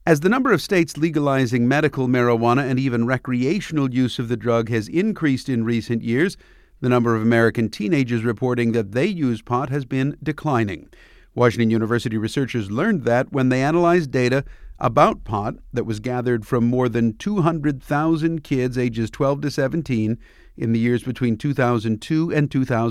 As the number of states legalizing medical marijuana and even recreational use of the drug has increased in recent years, the number of American teenagers reporting that they use pot has been declining. Washington University researchers learned that when they analyzed data about pot that was gathered from more than 200,000 kids ages 12 to 17 in the years between 2002 and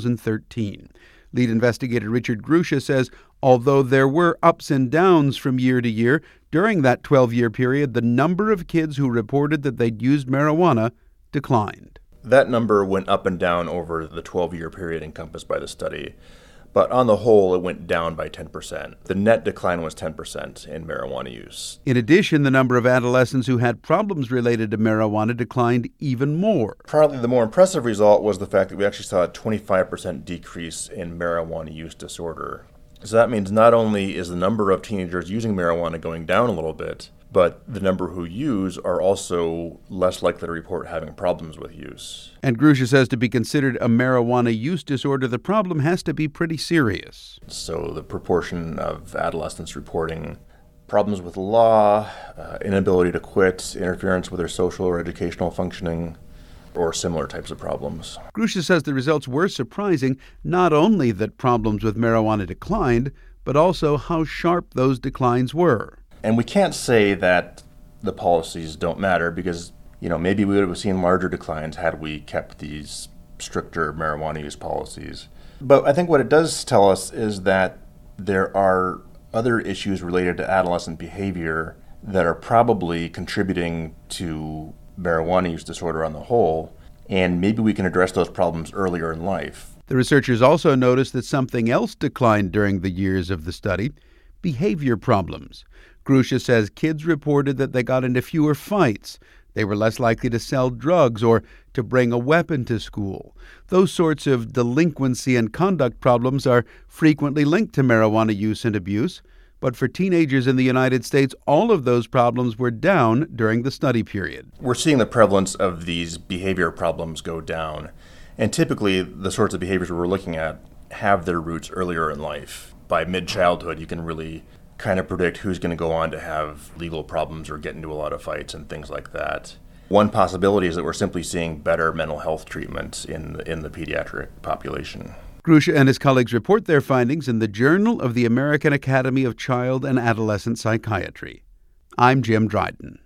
2013. Lead investigator Richard Grusha says although there were ups and downs from year to year, during that 12-year period, the number of kids who reported that they'd used marijuana declined. That number went up and down over the 12-year period encompassed by the study. But on the whole, it went down by 10%. The net decline was 10% in marijuana use. In addition, the number of adolescents who had problems related to marijuana declined even more. Probably the more impressive result was the fact that we actually saw a 25% decrease in marijuana use disorder. So that means not only is the number of teenagers using marijuana going down a little bit, but the number who use are also less likely to report having problems with use. And Grusha says to be considered a marijuana use disorder, the problem has to be pretty serious. So the proportion of adolescents reporting problems with the law, inability to quit, interference with their social or educational functioning, or similar types of problems. Grusha says the results were surprising, not only that problems with marijuana declined, but also how sharp those declines were. And we can't say that the policies don't matter because, maybe we would have seen larger declines had we kept these stricter marijuana use policies. But I think what it does tell us is that there are other issues related to adolescent behavior that are probably contributing to marijuana use disorder on the whole, and maybe we can address those problems earlier in life. The researchers also noticed that something else declined during the years of the study: behavior problems. Grusha says kids reported that they got into fewer fights. They were less likely to sell drugs or to bring a weapon to school. Those sorts of delinquency and conduct problems are frequently linked to marijuana use and abuse. But for teenagers in the United States, all of those problems were down during the study period. We're seeing the prevalence of these behavior problems go down. And typically, the sorts of behaviors we're looking at have their roots earlier in life. By mid-childhood, you can really kind of predict who's going to go on to have legal problems or get into a lot of fights and things like that. One possibility is that we're simply seeing better mental health treatment in the pediatric population. Grusha and his colleagues report their findings in the Journal of the American Academy of Child and Adolescent Psychiatry. I'm Jim Dryden.